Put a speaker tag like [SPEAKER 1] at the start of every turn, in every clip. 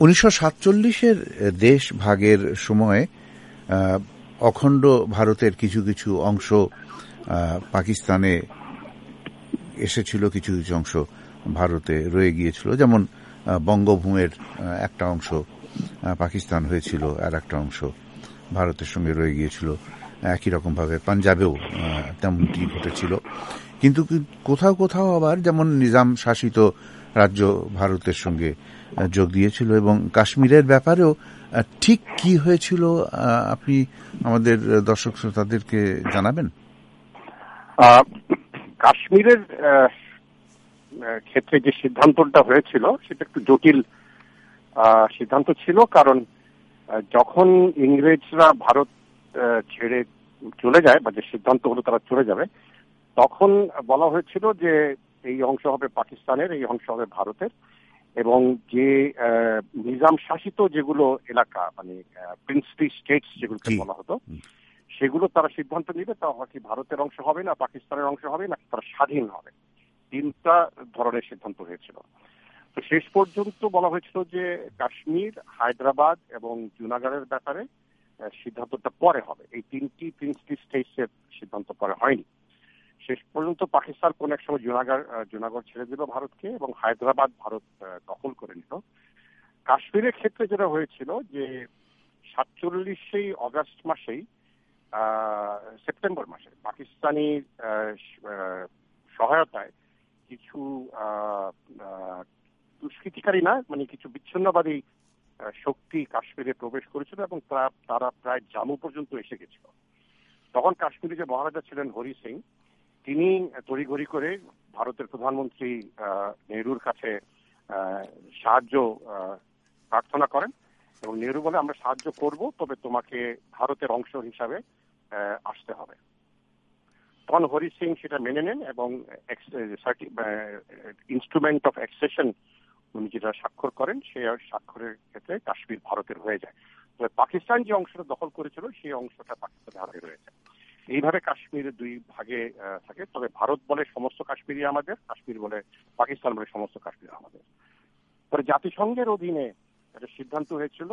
[SPEAKER 1] 1947-এর দেশ ভাগের সময় অখণ্ড ভারতের কিছু কিছু অংশ পাকিস্তানে এসেছিল, কিছু কিছু অংশ ভারতে রয়ে গিয়েছিল। যেমন বঙ্গভূমের একটা অংশ পাকিস্তান হয়েছিল, আর একটা অংশ ভারতের সঙ্গে রয়ে গিয়েছিল। একই রকমভাবে পাঞ্জাবেও তেমনটি ঘটেছিল। কিন্তু কোথাও কোথাও আবার যেমন নিজাম শাসিত রাজ্য ভারতের সঙ্গে যোগ দিয়েছিল। এবং কাশ্মীরের ব্যাপারেও ঠিক কি হয়েছিল আপনি আমাদের দর্শক শ্রোতাদেরকে জানাবেন?
[SPEAKER 2] কাশ্মীরের ক্ষেত্রে যে সিদ্ধান্তটা হয়েছিল সেটা একটু জটিল সিদ্ধান্ত ছিল, কারণ যখন ইংরেজরা ভারত ছেড়ে চলে যায়, বা যে সিদ্ধান্ত হলো তারা চলে যাবে, তখন বলা হয়েছিল যে এই অংশ হবে পাকিস্তানের, এই অংশ হবে ভারতের, এবং যে নিজাম শাসিত যেগুলো এলাকা, মানে প্রিন্সলি স্টেটস যেগুলোকে বলা হতো, সেগুলো তারা সিদ্ধান্ত নিবে তা কি ভারতের অংশ হবে না পাকিস্তানের অংশ হবে নাকি তারা স্বাধীন হবে। তিনটা ধরনের সিদ্ধান্ত হয়েছিল। তো শেষ পর্যন্ত বলা হয়েছিল যে কাশ্মীর, হায়দ্রাবাদ এবং জুনাগড়ের ব্যাপারে সিদ্ধান্তটা পরে হবে। এই তিনটি প্রিন্সলি স্টেটসের সিদ্ধান্ত পরে হয়নি। শেষ পর্যন্ত পাকিস্তান কোন এক সময় জুনাগড় ছেড়ে দিল ভারতকে, এবং হায়দ্রাবাদ ভারত দখল করে নিল। কাশ্মীরের ক্ষেত্রে যেটা হয়েছিল যে 47 অগাস্ট মাসেই, সেপ্টেম্বর মাসে পাকিস্তানি সহায়তায় কিছু দুষ্কৃতিকারী না, মানে কিছু বিচ্ছিন্নবাদী শক্তি কাশ্মীরে প্রবেশ করেছিল, এবং তারা প্রায় জাম্মু পর্যন্ত এসে গেছিল। তখন কাশ্মীরে যে মহারাজা ছিলেন হরি সিং, তিনি তড়িঘড়ি করে ভারতের প্রধানমন্ত্রী নেহরুর কাছে সাহায্য প্রার্থনা করেন, এবং নেহরু বলে আমরা সাহায্য করব, তবে তোমাকে ভারতের অংশ হিসাবে আসতে হবে। তখন হরি সিং সেটা মেনে নেন, এবং ইনস্ট্রুমেন্ট অফ অ্যাকসেশন উনি যেটা স্বাক্ষর করেন, সেই স্বাক্ষরের ক্ষেত্রে কাশ্মীর ভারতের হয়ে যায়। তবে পাকিস্তান যে অংশটা দখল করেছিল সেই অংশটা পাকিস্তানের হাতে রয়েছে। এইভাবে কাশ্মীর দুই ভাগে থাকে। তবে ভারত বলে সমস্ত কাশ্মীরই আমাদের, কাশ্মীর বলে, পাকিস্তান বলে সমস্ত কাশ্মীর আমাদের। পরে জাতিসংঘের অধীনে একটা সিদ্ধান্ত হয়েছিল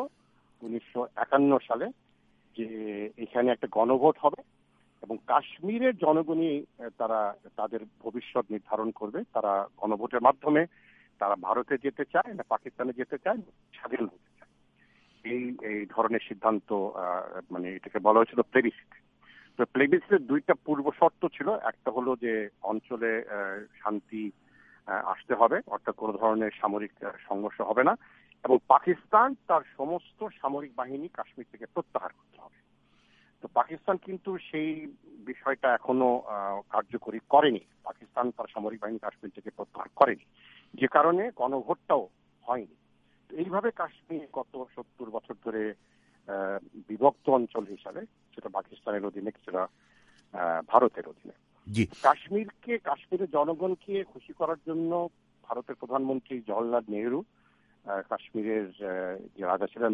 [SPEAKER 2] 1951 সালে যে এখানে একটা গণভোট হবে, এবং কাশ্মীরের জনগণই তারা তাদের ভবিষ্যৎ নির্ধারণ করবে। তারা গণভোটের মাধ্যমে তারা ভারতে যেতে চায় না পাকিস্তানে যেতে চায়, স্বাধীন হতে চায়। এই ধরনের সিদ্ধান্ত, মানে এটাকে বলা হয়েছিল প্লেবিসিট। তো প্লেবিসিটের দুইটা পূর্ব শর্ত ছিল। একটা হলো যে অঞ্চলে শান্তি আসতে হবে, অর্থাৎ কোনো ধরনের সামরিক সংঘর্ষ হবে না, এবং পাকিস্তান তার সমস্ত সামরিক বাহিনী কাশ্মীর থেকে প্রত্যাহার করতে হবে। তো পাকিস্তান কিন্তু সেই বিষয়টা এখনো কার্যকরী করেনি। পাকিস্তান তার সামরিক বাহিনী কাশ্মীর থেকে প্রত্যাহার করেনি, যে কারণে গণভোটটাও হয়নি। এইভাবে কাশ্মীর গত 70 বছর ধরে বিভক্ত অঞ্চল হিসাবে, সেটা পাকিস্তানের অধীনে, কিছুটা ভারতের অধীনে। কাশ্মীরের জনগণকে খুশি করার জন্য ভারতের প্রধানমন্ত্রী জওহরলাল নেহরু, কাশ্মীরের যে রাজা ছিলেন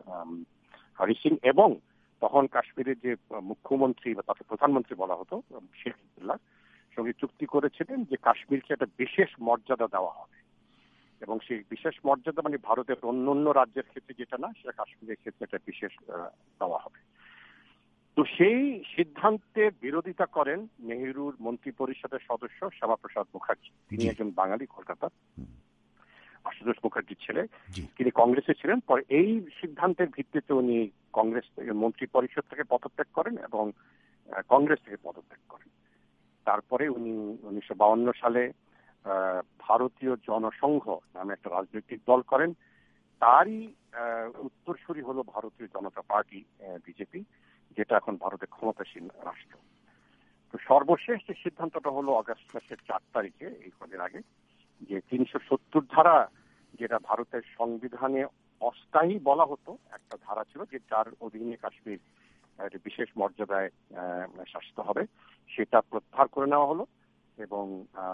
[SPEAKER 2] হরি সিং, এবং তখন কাশ্মীরের যে মুখ্যমন্ত্রী বা তাকে প্রধানমন্ত্রী বলা হতো শেখ আবদুল্লাহ, সঙ্গে চুক্তি করেছিলেন যে কাশ্মীরকে একটা বিশেষ মর্যাদা দেওয়া হবে, এবং সেই বিশেষ মর্যাদা মানে ভারতের অন্যান্য রাজ্যের ক্ষেত্রে যেটা না, সেটা কাশ্মীরের ক্ষেত্রে একটা বিশেষ দেওয়া হবে। তো সেই সিদ্ধান্তের বিরোধিতা করেন নেহরুর মন্ত্রী পরিষদের সদস্য শ্যামাপ্রসাদ মুখার্জি। তিনি একজন বাঙালি, কলকাতা, আশুতোষ মুখার্জির ছেলে। তিনি কংগ্রেসে ছিলেন। পরে এই সিদ্ধান্তের ভিত্তিতে উনি কংগ্রেস থেকে মন্ত্রী পরিষদ থেকে পদত্যাগ করেন এবং কংগ্রেস থেকে পদত্যাগ করেন। তারপরে উনি 1952 সালে ভারতীয় জনসংঘ নামে একটা রাজনৈতিক দল করেন। তারই উত্তরসূরি হলো ভারতীয় জনতা পার্টি, বিজেপি, যেটা এখন ভারতের ক্ষমতাসীন রাষ্ট্র। তো সর্বশেষ যে সিদ্ধান্তটা হলো আগস্ট মাসের 4 তারিখে, এই কদিন আগে, যে 370 ধারা, যেটা ভারতের সংবিধানে অস্থায়ী বলা হতো একটা ধারা ছিল, যে যার অধীনে কাশ্মীর বিশেষ মর্যাদায় শাসিত হবে, সেটা প্রত্যাহার করে নেওয়া হলো। এবং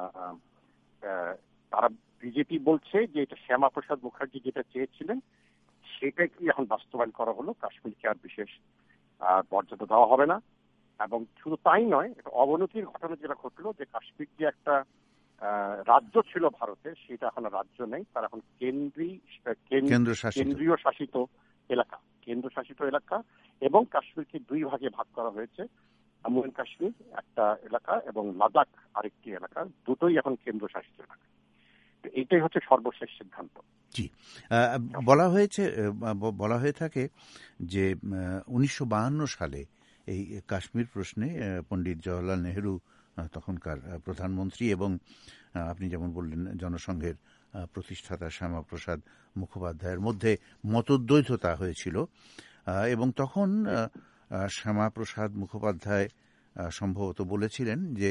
[SPEAKER 2] তারা বিজেপি বলছে যে এটা শ্যামাপ্রসাদ মুখার্জি যেটা চেয়েছিলেন সেটাই কি এখন বাস্তবায়ন করা হলো, কাশ্মীরকে আর বিশেষ মর্যাদা দেওয়া হবে না। এবং শুধু তাই নয়, এটা অবনতির ঘটনা যেটা ঘটলো, যে কাশ্মীর যে একটা রাজ্য ছিল ভারতে, সেটা এখন রাজ্য নেই, তার এখন কেন্দ্রীয় শাসিত এলাকা, এবং কাশ্মীরকে দুই ভাগে ভাগ করা হয়েছে। জম্মু এন্ড কাশ্মীর একটা এলাকা এবং লাদাখ আরেকটি এলাকা, দুটোই এখন কেন্দ্রশাসিত এলাকা। এটাই হচ্ছে সর্বশেষ সিদ্ধান্ত।
[SPEAKER 1] জি, বলা হয়ে থাকে যে 1952 সালে এই কাশ্মীর প্রশ্নে পণ্ডিত জওহরলাল নেহেরু তখনকার প্রধানমন্ত্রী এবং আপনি যেমন বললেন জনসংঘের প্রতিষ্ঠাতা শ্যামাপ্রসাদ মুখোপাধ্যায়ের মধ্যে মতদ্বৈধতা হয়েছিল, এবং তখন শ্যামাপ্রসাদ মুখোপাধ্যায় সম্ভবত বলেছিলেন যে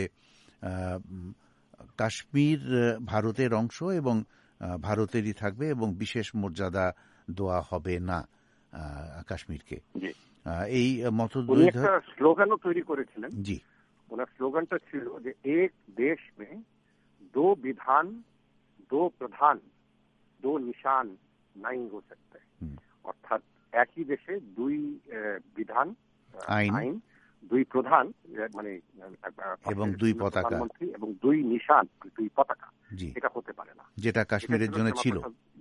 [SPEAKER 1] কাশ্মীর ভারতের অংশ এবং ভারতেরই থাকবে এবং বিশেষ মর্যাদা দেওয়া হবে না কাশ্মীরকে। এই মতদ্বৈধ
[SPEAKER 2] স্লোগানও তৈরি করেছিলেন।
[SPEAKER 1] জি,
[SPEAKER 2] ওনার স্লোগানটা ছিল যে এক দেশ মে দো বিধান দো প্রধান দো নিশান নাই হো সকতে, অর্থাৎ একই দেশে দুই বিধান আইন, দুই প্রধান মানে
[SPEAKER 1] এবং দুই পতাকা
[SPEAKER 2] এবং দুই নিশান, দুই পতাকা, এটা হতে পারে না, যেটা
[SPEAKER 1] কাশ্মীরের জন্য ছিল,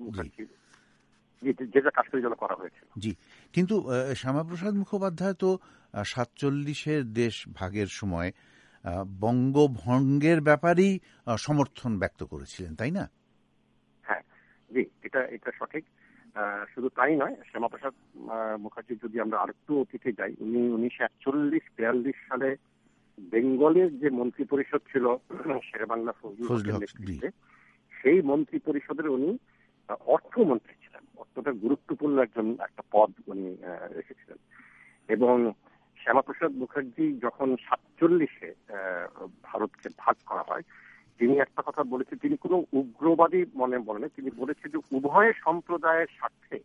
[SPEAKER 2] যেটা কাশ্মীরের জন্য করা হয়েছিল।
[SPEAKER 1] জি, কিন্তু শ্যামাপ্রসাদ মুখোপাধ্যায় তো 47-এর দেশ ভাগের সময় বঙ্গভঙ্গের ব্যাপারেই সমর্থন ব্যক্ত করেছিলেন, তাই না?
[SPEAKER 2] হ্যাঁ, জি, এটা সঠিক। শুধু তাই নয়, শ্যামাপ্রসাদ মুখার্জি যদি আমরা আরেকটু অতীতে যাই, উনি 1941-42 সালে বেঙ্গলের যে মন্ত্রী পরিষদ ছিল শেরেবাংলা ফজলুল হকের নেতৃত্বে, সেই মন্ত্রী পরিষদের উনি অর্থমন্ত্রী ছিলেন। অত্যন্ত গুরুত্বপূর্ণ একটা পদ উনি রেখেছিলেন। এবং শ্যামাপ্রসাদ মুখার্জি যখন 47-এ ভারতকে ভাগ করা হয়, তিনি একটা কথা বলেছেন, তিনি কোনো উগ্রবাদী মনে বলেন, তিনি বলেছেন যে উভয় সম্প্রদায়ের স্বার্থে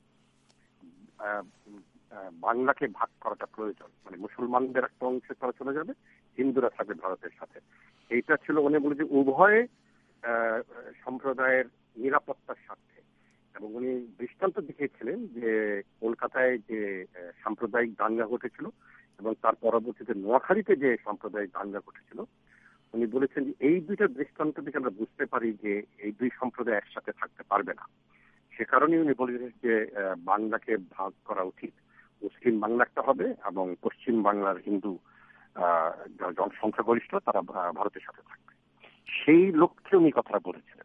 [SPEAKER 2] বাংলাকে ভাগ করাটা প্রয়োজন। মানে মুসলমানদের একটা অংশে তারা চলে যাবে, হিন্দুরা থাকবে ভারতের সাথে। এইটা ছিল উনি বলে যে উভয় সম্প্রদায়ের নিরাপত্তার স্বার্থে। এবং উনি দৃষ্টান্ত দেখিয়েছিলেন যে কলকাতায় যে সাম্প্রদায়িক দাঙ্গা ঘটেছিল এবং তার পরবর্তীতে নোয়াখালীতে যে সাম্প্রদায়িক দাঙ্গা ঘটেছিল, উনি বলেছেন যে এই দুইটা দৃষ্টান্ত থেকে আমরা বুঝতে পারি যে এই দুই সম্প্রদায় একসাথে থাকতে পারবে না। সে কারণে উনি বলেছেন যে বাংলাকে ভাগ করা উচিত, মুসলিম বাংলা একটা হবে এবং পশ্চিম বাংলার হিন্দু সংখ্যাগরিষ্ঠ তারা ভারতের সাথে থাকবে। সেই লক্ষ্যে উনি কথাটা বলেছিলেন।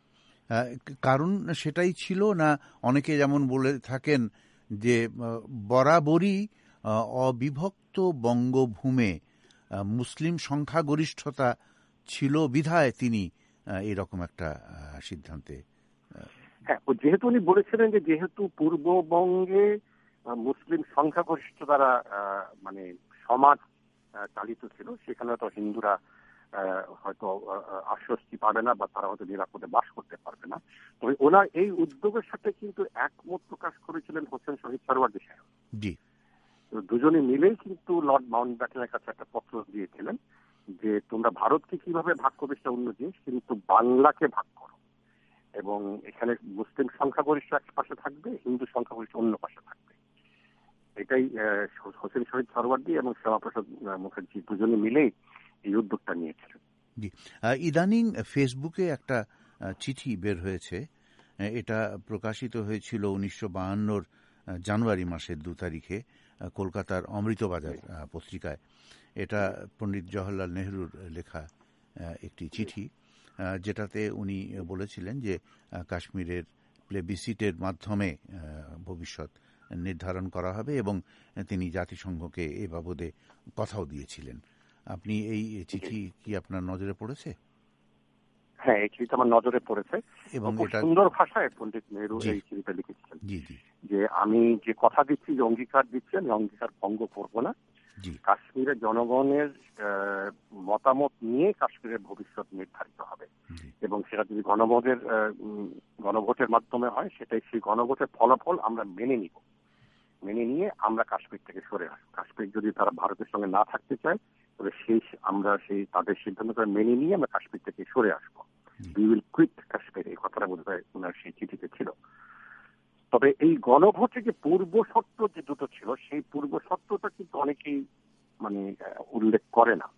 [SPEAKER 1] কারণ সেটাই ছিল না? অনেকে যেমন বলে থাকেন যে বরাবরই অবিভক্ত বঙ্গভূমে মুসলিম সংখ্যাগরিষ্ঠতা ছিল বিধায় তিনি এরকম একটা সিদ্ধান্তে।
[SPEAKER 2] হ্যাঁ, যেহেতু উনি বলেছিলেন যে যেহেতু পূর্ববঙ্গে মুসলিম সংখ্যাগরিষ্ঠ দ্বারা মানে সমাজ চালিত ছিল, সেখানে তো হিন্দুরা হয়তো আশ্বস্তি পাবে না বা তারা হয়তো নিরাপদে বাস করতে পারবে না। তবে ওনার এই উদ্যোগের সাথে কিন্তু একমত প্রকাশ করেছিলেন হোসেন শহীদ সরওয়ার্দী সাহেব।
[SPEAKER 1] জি,
[SPEAKER 2] দুজনে মিলেই কিন্তু লর্ড মাউন্টব্যাটেনের কাছে একটা পত্র দিয়েছিলেন যে তোমরা ভারতকে কিভাবে ভাগ করবে সেটা অন্য জিনিস, কিন্তু বাংলাকে ভাগ করো। এবং এখানে মুসলিম সংখ্যাগরিষ্ঠ এক পাশে থাকবে, হিন্দু সংখ্যাগরিষ্ঠ অন্য পাশে থাকবে। এটাই হোসেন শহীদ সরওয়ার্দী এবং শ্যামাপ্রসাদ মুখার্জি দুজনে মিলেই এই উদ্যোগটা নিয়েছিলেন।
[SPEAKER 1] জি, ইদানিং ফেসবুকে একটা চিঠি বের হয়েছে, এটা প্রকাশিত হয়েছিল 1952 জানুয়ারি মাসের 2 তারিখে কলকাতার অমৃতবাজার পত্রিকায়। এটা পণ্ডিত জওহরলাল নেহরুর লেখা একটি চিঠি, যেটাতে উনি বলেছিলেন যে কাশ্মীরের প্লেবিসিটের মাধ্যমে ভবিষ্যৎ নির্ধারণ করা হবে এবং তিনি জাতিসংঘকে এ বাবদে কথাও দিয়েছিলেন। আপনি এই চিঠি কি আপনার নজরে পড়েছে?
[SPEAKER 2] হ্যাঁ, এই চিঠিটা আমার নজরে পড়েছে এবং এটা সুন্দর ভাষায় পণ্ডিত নেহরু এই চিঠিটা লিখেছিলেন যে আমি যে কথা দিচ্ছি, যে অঙ্গীকার দিচ্ছি, আমি অঙ্গীকার ভঙ্গ করব না। কাশ্মীরের জনগণের মতামত নিয়ে কাশ্মীরের ভবিষ্যৎ নির্ধারিত হবে এবং সেটা যদি গণভোটের মাধ্যমে হয়, সেটাই সেই গণভোটের ফলাফল আমরা মেনে নিয়ে আমরা কাশ্মীর থেকে সরে আসবো। কাশ্মীর যদি তারা ভারতের সঙ্গে না থাকতে চায়, তবে আমরা তাদের সিদ্ধান্ত করে মেনে নিয়ে আমরা কাশ্মীর থেকে সরে আসবো। উই উইল কুইট কাশ্মীর, এই কথাটা বোধহয় ওনার সেই চিঠিতে ছিল। তবে এই গণভোটে যে পূর্ব শর্ত যে দুটো ছিল, সেই পূর্ব শর্তটা কিন্তু অনেকেই মানে উল্লেখ করে না।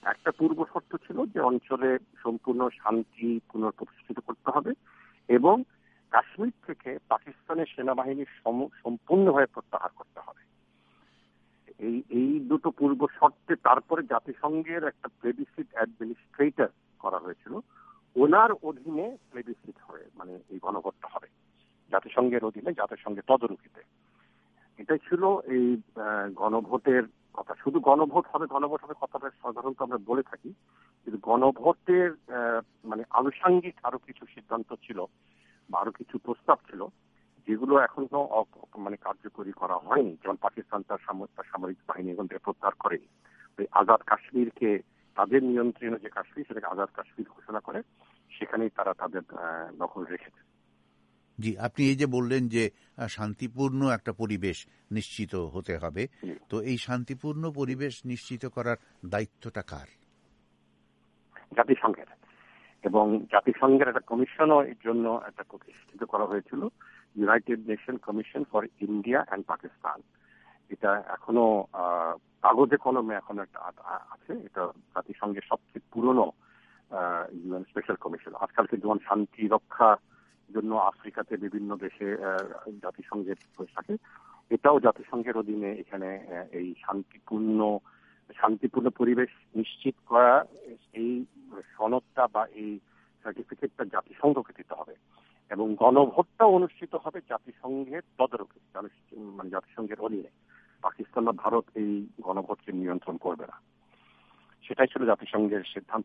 [SPEAKER 2] একটা পূর্ব শর্ত ছিল যে অঞ্চলে সম্পূর্ণ শান্তি পুনঃপ্রতিষ্ঠিত করতে হবে এবং কাশ্মীর থেকে পাকিস্তানের সেনাবাহিনী সম্পূর্ণভাবে প্রত্যাহার করতে হবে। এই দুটো পূর্ব শর্তে তারপরে জাতিসংঘের একটা প্লেবিসিট অ্যাডমিনিস্ট্রেটর করা হয়েছিল, ওনার অধীনে প্লেবিসিট হয়ে মানে এই গণভোটটা হবে জাতিসংঘের অধীনে, জাতিসংঘের তদারকিতে। এটাই ছিল এই গণভোটের কথা। শুধু গণভোট হবে কথাটা সাধারণত আমরা বলে থাকি, কিন্তু গণভোটের মানে আনুষাঙ্গিক আরো কিছু সিদ্ধান্ত ছিল বা আরো কিছু প্রস্তাব ছিল যেগুলো এখনো মানে কার্যকরী করা হয়নি। যেমন পাকিস্তান তার সামরিক বাহিনী এখন থেকে প্রত্যাহার করেনি। ওই আজাদ কাশ্মীরকে, তাদের নিয়ন্ত্রণে যে কাশ্মীর, সেটাকে আজাদ কাশ্মীর ঘোষণা করে সেখানেই তারা তাদের দখল রেখেছে।
[SPEAKER 1] জি, আপনি এই যে বললেন যে শান্তিপূর্ণ একটা পরিবেশ নিশ্চিত হতে হবে, তো এই শান্তিপূর্ণ পরিবেশ নিশ্চিত করার দায়িত্বটা কার?
[SPEAKER 2] জাতিসংঘের। এবং জাতিসংঘের একটা কমিশনও এর জন্য একটা প্রতিষ্ঠিত করা হয়েছিল, United Nation Commission for India and Pakistan. এটা এখনো কাগজে কলমে এখন একটা আছে। এটা জাতিসংঘের সবচেয়ে পুরনো ইউএন স্পেশাল কমিশন। আজকালকে যেমন শান্তি রক্ষা জন্য আফ্রিকাতে বিভিন্ন দেশে জাতিসংঘের থাকে, এটাও জাতিসংঘের অধীনে। এখানে এই শান্তিপূর্ণ পরিবেশ নিশ্চিত করা, এই সনদটা বা এই সার্টিফিকেটটা জাতিসংঘকে দিতে হবে এবং গণভোটটা অনুষ্ঠিত হবে জাতিসংঘের তদারকি, মানে জাতিসংঘের অধীনে। পাকিস্তান বা ভারত এই গণভোটকে নিয়ন্ত্রণ করবে না। সেটাই ছিল জাতিসংঘের সিদ্ধান্ত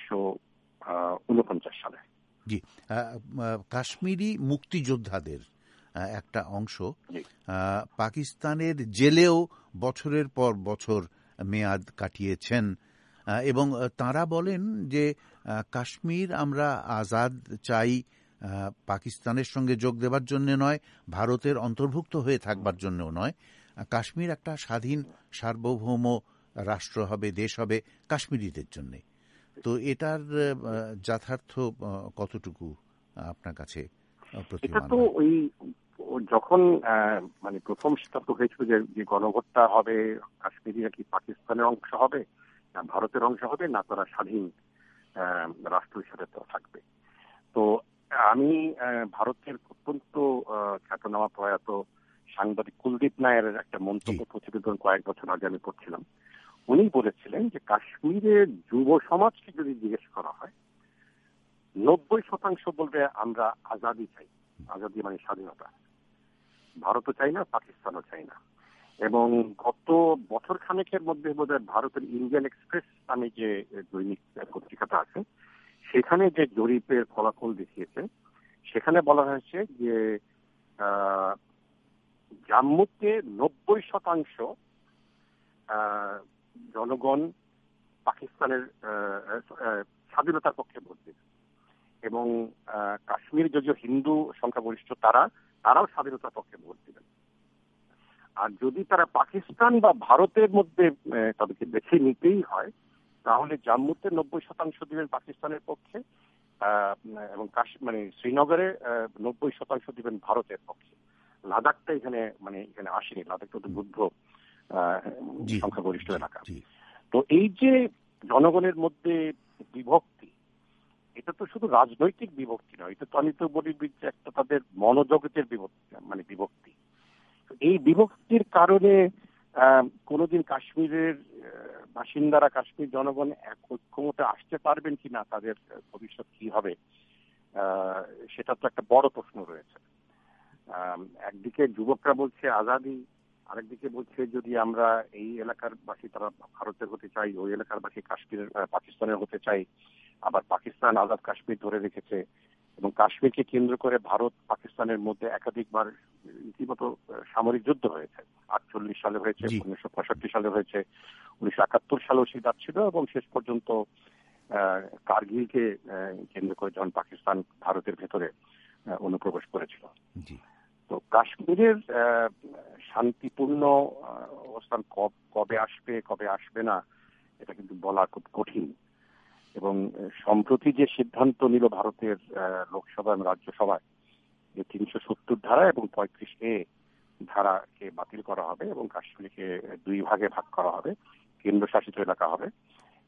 [SPEAKER 2] 1949 সালে।
[SPEAKER 1] জি, কাশ্মীরি মুক্তিযোদ্ধাদের একটা অংশ পাকিস্তানের জেলেও বছরের পর বছর মেয়াদ কাটিয়েছেন এবং তারা বলেন যে কাশ্মীর আমরা আজাদ চাই, পাকিস্তানের সঙ্গে যোগ দেবার জন্য নয়, ভারতের অন্তর্ভুক্ত হয়ে থাকবার জন্যও নয়। কাশ্মীর একটা স্বাধীন সার্বভৌম রাষ্ট্র হবে, দেশ হবে কাশ্মীরিদের জন্যে। তো এটার যথার্থ কতটুকু আপনার কাছে প্রতীয়মান?
[SPEAKER 2] এটা তো ওই যখন মানে প্রথম সিদ্ধান্ত হয়েছিল যে গণভোটটা হবে, কাশ্মীরিরা কি পাকিস্তানের অংশ হবে না ভারতের অংশ হবে, না তারা স্বাধীন রাষ্ট্র হিসেবে থাকবে। তো আমি ভারতের অত্যন্ত খ্যাতনামা প্রয়াত সাংবাদিক কুলদীপ নায়ারের একটা মন্তব্য প্রতিবেদন কয়েক বছর আগে আমি পড়ছিলাম। উনি বলেছিলেন যে কাশ্মীরের যুব সমাজকে যদি জিজ্ঞেস করা হয়, 90% বলবে আমরা আজাদি চাই। আজাদি মানে স্বাধীনতা। ভারতও চাই না, পাকিস্তানও চাই না। এবং গত বছর খানেকের মধ্যে বোধহয় ভারতের ইন্ডিয়ান এক্সপ্রেস নামে যে দৈনিক পত্রিকাটা আছে, সেখানে যে জরিপের ফলাফল দেখিয়েছে, সেখানে বলা হয়েছে যে জম্মুতে 90% জনগণ পাকিস্তানের স্বাধীনতার পক্ষে ভোট দেবে এবং কাশ্মীর যদিও হিন্দু সংখ্যাগরিষ্ঠ, তারাও স্বাধীনতার পক্ষে ভোট দেবেন। আর যদি তারা পাকিস্তান বা ভারতের মধ্যে তাদেরকে বেছে নিতেই হয়, তাহলে জম্মুতে 90% দিবেন পাকিস্তানের পক্ষে এবং মানে শ্রীনগরে 90% দিবেন ভারতের পক্ষে। লাদাখটা এখানে আসেনি, লাদাখটা তো বুদ্ধ সংখ্যাগরিষ্ঠ এলাকা। তো এই যে জনগণের মধ্যে বিভক্তি, এটা তো শুধু রাজনৈতিক বিভক্তি নয়, এটা তো আমি তো বলি একটা তাদের মনোজগতের বিভক্তি। এই বিভক্তির কারণে কোনোদিন কাশ্মীরের বাসিন্দারা, কাশ্মীর জনগণ এক ঐক্যমতে আসতে পারবেন কিনা, তাদের ভবিষ্যৎ কি হবে, সেটা তো একটা বড় প্রশ্ন রয়েছে। একদিকে যুবকরা বলছে আজাদি, আরেকদিকে বলছে যদি আমরা এই এলাকার বাসী তারা ভারতের হতে চাই, ওই এলাকার বাসী কাশ্মীরের পাকিস্তানের হতে চাই। আবার পাকিস্তান আজাদ কাশ্মীর ধরে রেখেছে এবং কাশ্মীরকে কেন্দ্র করে ভারত পাকিস্তানের মধ্যে একাধিকবার রীতিমতো সামরিক যুদ্ধ হয়েছে। 48 সালে হয়েছে, 1965 সালে হয়েছে, 1971 সালেও সিদ্ধান্ত ছিল এবং শেষ পর্যন্ত কার্গিলকে কেন্দ্র করে যখন পাকিস্তান ভারতের ভেতরে অনুপ্রবেশ করেছিল। তো কাশ্মীরের শান্তিপূর্ণ অবস্থান কবে আসবে কবে আসবে না, এটা কিন্তু বলা খুব কঠিন। এবং সম্প্রতি যে সিদ্ধান্ত নিল ভারতের লোকসভা এবং রাজ্যসভায়, যে 370 ধারা এবং 35A ধারাকে বাতিল করা হবে এবং কাশ্মীরকে 2 ভাগে ভাগ করা হবে, কেন্দ্রশাসিত এলাকা হবে,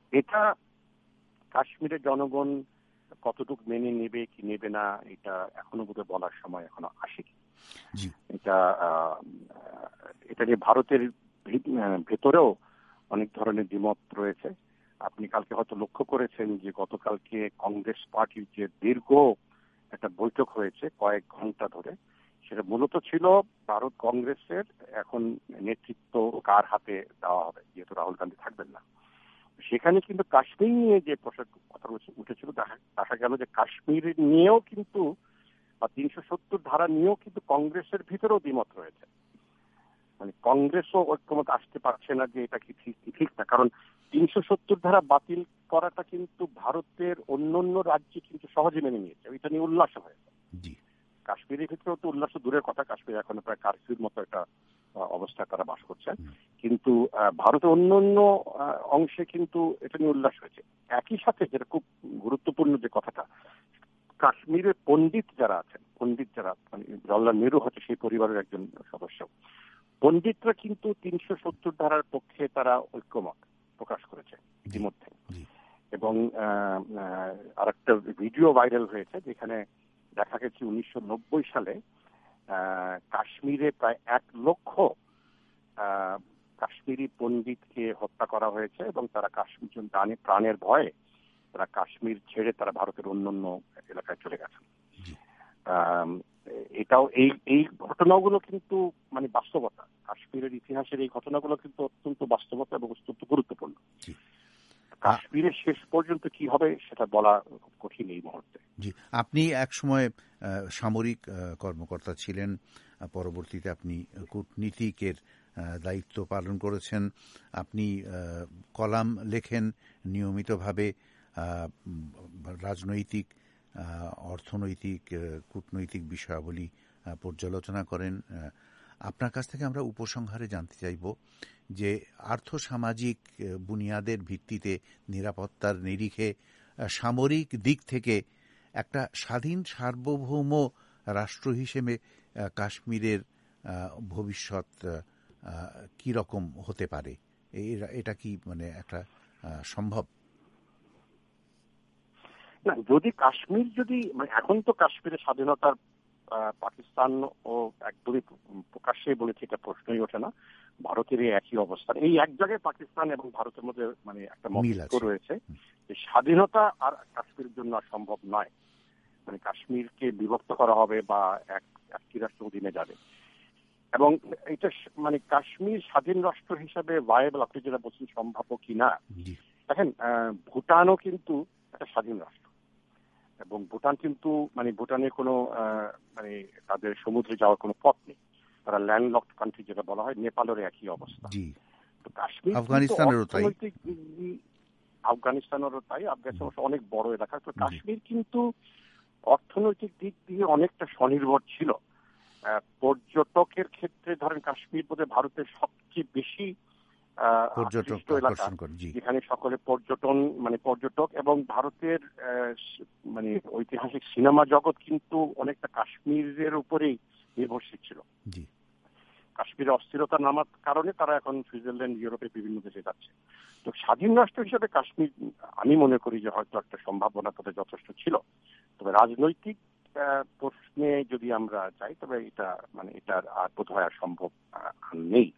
[SPEAKER 2] এটা কাশ্মীরের জনগণ কতটুকু মেনে নেবে কি নেবে না এটা এখনো বোধহয় বলার সময় এখনো আসেনি। এটা এটা নিয়ে ভারতের ভেতরেও অনেক ধরনের দ্বিমত রয়েছে। আপনি কালকে হয়তো লক্ষ্য করেছেন যে গতকালকে কংগ্রেস পার্টির যে দীর্ঘ একটা বৈঠক হয়েছে কয়েক ঘন্টা ধরে, সেটা মূলত ছিল ভারত কংগ্রেসের এখন নেতৃত্ব কার হাতে দেওয়া হবে, যেহেতু রাহুল গান্ধী থাকবেন না। সেখানে কিন্তু কাশ্মীর নিয়ে যে কথা উঠেছিল, দেখা গেল যে কাশ্মীর নিয়েও কিন্তু বা 370 ধারা নিয়েও কিন্তু কংগ্রেসের ভিতরেও দ্বিমত রয়েছে। মানে কংগ্রেসও ঐক্যমত আসতে পারছে না যে এটা কি ঠিক না, কারণ 370 ধারা বাতিল করাটা কিন্তু ভারতের অন্যান্য রাজ্যে কিন্তু সহজে মেনে নিয়েছে, এটা নিয়ে উল্লাস হয়েছে। কাশ্মীরের ক্ষেত্রেও তো উল্লাস দূরের কথা, কাশ্মীর এখন প্রায় কারফিউর মতো একটা অবস্থায় তারা বাস করছেন, কিন্তু ভারতের অন্যান্য অংশে কিন্তু এটা নিয়ে উল্লাস হয়েছে। একই সাথে যেটা খুব গুরুত্বপূর্ণ যে কথাটা, কাশ্মীরের পণ্ডিত যারা আছেন, মানে জওহরলাল নেহরু হচ্ছে সেই পরিবারের একজন সদস্য, পণ্ডিতরা কিন্তু 370 ধারার পক্ষে তারা ঐক্যমত প্রকাশ করেছে ইতিমধ্যে। এবং আরেকটা ভিডিও ভাইরাল হয়েছে যেখানে দেখা গেছে 1990 সালে কাশ্মীরে প্রায় 1 লক্ষ কাশ্মীরি পণ্ডিতকে হত্যা করা হয়েছে এবং তারা কাশ্মীর প্রাণের ভয়ে তারা কাশ্মীর ছেড়ে তারা ভারতের অন্যান্য এলাকায় চলে গেছেন। এটাও এই ঘটনাগুলো কিন্তু মানে বাস্তবতা, কাশ্মীরের ইতিহাসের এই ঘটনাগুলো কিন্তু অত্যন্ত বাস্তবতা এবং অত্যন্ত গুরুত্বপূর্ণ। কাশ্মীরের শেষ পর্যন্ত কি হবে সেটা বলা কঠিন এই মুহূর্তে।
[SPEAKER 1] জি, আপনি এক সময় সামরিক কর্মকর্তা ছিলেন, পরবর্তীতে আপনি কূটনীতিকের দায়িত্ব পালন করেছেন, আপনি কলাম লেখেন নিয়মিতভাবে, রাজনৈতিক, অর্থনৈতিক, কূটনৈতিক বিষয়াবলী পর্যালোচনা করেন। আপনার কাছ থেকে আমরা উপসংহারে জানতে চাইব যে আর্থসামাজিক বুনিয়াদের ভিত্তিতে নিরাপত্তার নিরিখে সামরিক দিক থেকে একটা স্বাধীন সার্বভৌম রাষ্ট্র হিসেবে কাশ্মীরের ভবিষ্যৎ কি রকম হতে পারে, এটা কি মানে একটা সম্ভব?
[SPEAKER 2] না, যদি কাশ্মীর মানে এখন তো কাশ্মীরের স্বাধীনতার পাকিস্তান ও একদমই প্রকাশ্যে বলেছে, এটা প্রশ্নই ওঠে না। ভারতের একই অবস্থান, এই এক জায়গায় পাকিস্তান এবং ভারতের মধ্যে মানে একটা মতৈক্য রয়েছে যে স্বাধীনতা আর কাশ্মীরের জন্য সম্ভব নয়, মানে কাশ্মীরকে বিভক্ত করা হবে বা একটি রাষ্ট্র অধীনে যাবে। এবং এটা মানে কাশ্মীর স্বাধীন রাষ্ট্র হিসাবে ভায়াবল, আপনি যেটা বলছেন সম্ভাব্য কিনা, দেখেন ভুটানও কিন্তু একটা স্বাধীন রাষ্ট্র এবং ভুটান কিন্তু মানে ভুটানের কোনো মানে তাদের সমুদ্রে যাওয়ার কোনো পথ নেই, তারা ল্যান্ডলকড কান্ট্রি যেটা বলা হয়, নেপালের একই অবস্থা। তো কাশ্মীর আফগানিস্তানেরও তাই, আফগানিস্তান অনেক বড় এলাকা। তো কাশ্মীর কিন্তু অর্থনৈতিক দিক দিয়ে অনেকটা স্বনির্ভর ছিল। পর্যটকের ক্ষেত্রে ধরেন কাশ্মীর বোধহয় ভারতের সবচেয়ে বেশি আকৃষ্ট এলাকা, যেখানে সকলে পর্যটক এবং ভারতের মানে ঐতিহাসিক সিনেমা জগৎ কিন্তু অনেকটা কাশ্মীরের উপরেই নির্ভরশীল ছিল। কাশ্মীরে অস্থিরতা নামার কারণে তারা এখন সুইজারল্যান্ড, ইউরোপের বিভিন্ন দেশে যাচ্ছে। তো স্বাধীন রাষ্ট্র হিসেবে কাশ্মীর আমি মনে করি যে হয়তো একটা সম্ভাবনা তাদের যথেষ্ট ছিল। তবে রাজনৈতিক প্রশ্নে যদি আমরা যাই, তবে এটা মানে এটার আর বোধহয় আর সম্ভব নেই।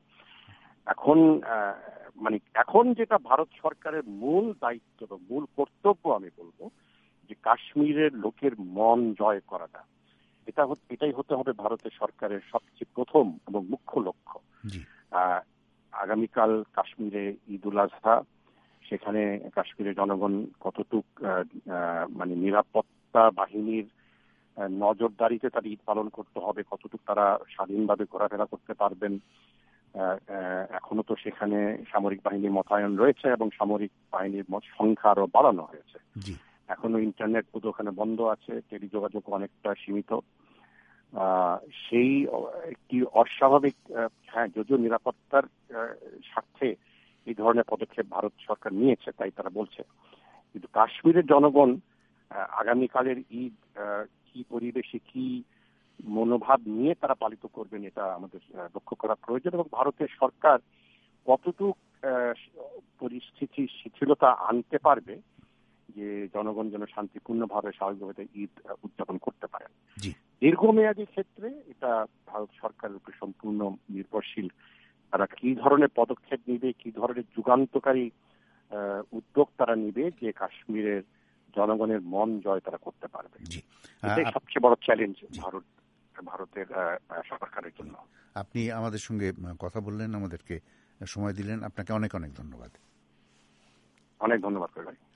[SPEAKER 2] এখন যেটা ভারত সরকারের মূল দায়িত্ব বা মূল কর্তব্য আমি বলবো যে কাশ্মীরের লোকের মন জয় করাটা, এটাই হতে হবে ভারতের সরকারের সবচেয়ে প্রথম এবং মুখ্য লক্ষ্য। আগামীকাল কাশ্মীরে ঈদ-উল আজহা, সেখানে কাশ্মীরের জনগণ কতটুক মানে নিরাপত্তা বাহিনীর নজরদারিতে তার ঈদ পালন করতে হবে, কতটুকু তারা স্বাধীনভাবে ঘোরাফেরা করতে পারবেন। এখনো তো সেখানে সামরিক বাহিনী মোতায়েন রয়েছে এবং সামরিক বাহিনীর সংখ্যা আরো বাড়ানো হয়েছে। এখনো ইন্টারনেট ওখানে বন্ধ আছে, টেলিযোগাযোগ অনেকটা সীমিত। সেই একটি অস্বাভাবিক, যদিও নিরাপত্তার স্বার্থে এই ধরনের পদক্ষেপ ভারত সরকার নিয়েছে তাই তারা বলছে, কিন্তু কাশ্মীরের জনগণ আগামীকালের ঈদ কি পরিবেশে, কি মনোভাব নিয়ে তারা পালিত করবেন, এটা আমাদের লক্ষ্য করা প্রয়োজন। এবং ভারতের সরকার কতটুকু পরিস্থিতি শিথিলতা আনতে পারবে যে জনগণ যেন শান্তিপূর্ণভাবে স্বাভাবিকভাবে ঈদ উদযাপন করতে পারেন। দীর্ঘমেয়াদী ক্ষেত্রে এটা ভারত সরকারের উপর সম্পূর্ণ নির্ভরশীল। তারা কি ধরনের পদক্ষেপ নিবে, কি ধরনের যুগান্তকারী উদ্যোগ তারা নিবে যে কাশ্মীরের জনগণের মন জয় তারা করতে পারবে। এটাই সবচেয়ে বড় চ্যালেঞ্জ ভারতের সরকারের জন্য।
[SPEAKER 1] আপনি আমাদের সঙ্গে কথা বললেন, আমাদেরকে সময় দিলেন, আপনাকে অনেক অনেক ধন্যবাদ।
[SPEAKER 2] অনেক ধন্যবাদ ভাই।